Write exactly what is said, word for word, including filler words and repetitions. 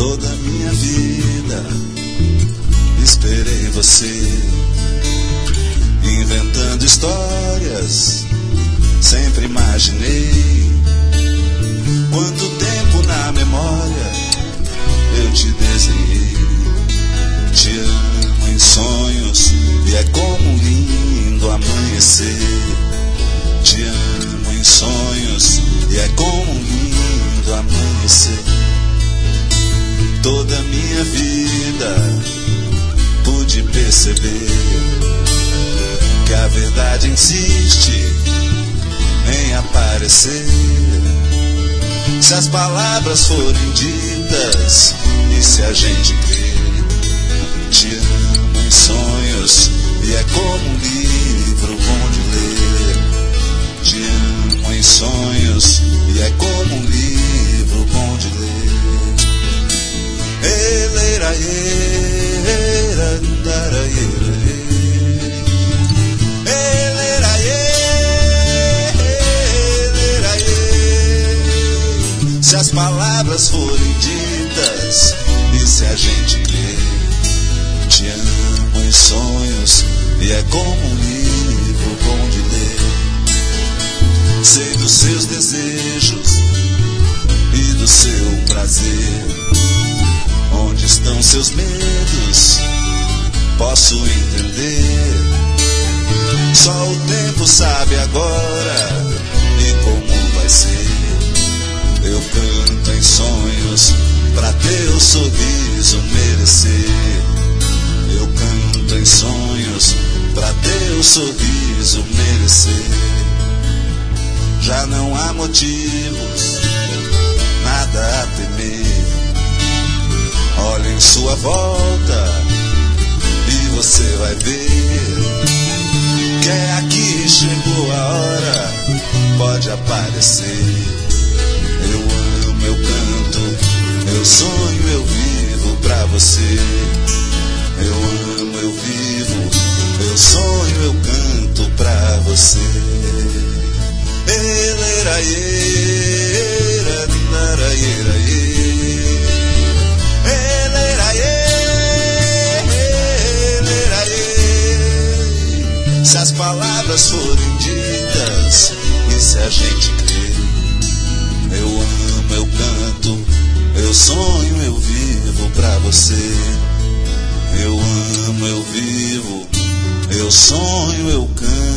Toda a minha vida esperei você, inventando histórias, sempre imaginei. Quanto tempo na memória eu te desenhei. Te amo em sonhos e é como um lindo amanhecer. Te amo em sonhos e é como um lindo amanhecer. Toda a minha vida pude perceber que a verdade insiste em aparecer. Se as palavras forem ditas e se a gente crer. Te amo em sonhos e é como um livro bom de ler. Te amo em sonhos e é como um livro bom de ler. Eleira, eira, daraieira, eleira, eleira, se as palavras forem ditas e se a gente ler. Te amo em sonhos e é como um livro bom de ler. Sei dos seus desejos e do seu prazer. Onde estão seus medos? Posso entender. Só o tempo sabe agora e como vai ser. Eu canto em sonhos pra teu sorriso merecer. Eu canto em sonhos pra teu sorriso merecer. Já não há motivos, nada a temer. Olha em sua volta e você vai ver que é aqui chegou a hora, pode aparecer. Eu amo, eu canto, eu sonho, eu vivo pra você. Eu amo, eu vivo, eu sonho, eu canto pra você. Eleira, eira, naraieira, eleira, eleira, se as palavras forem ditas e se a gente crer. Eu amo, eu canto, eu sonho, eu vivo pra você. Eu amo, eu vivo, eu sonho, eu canto.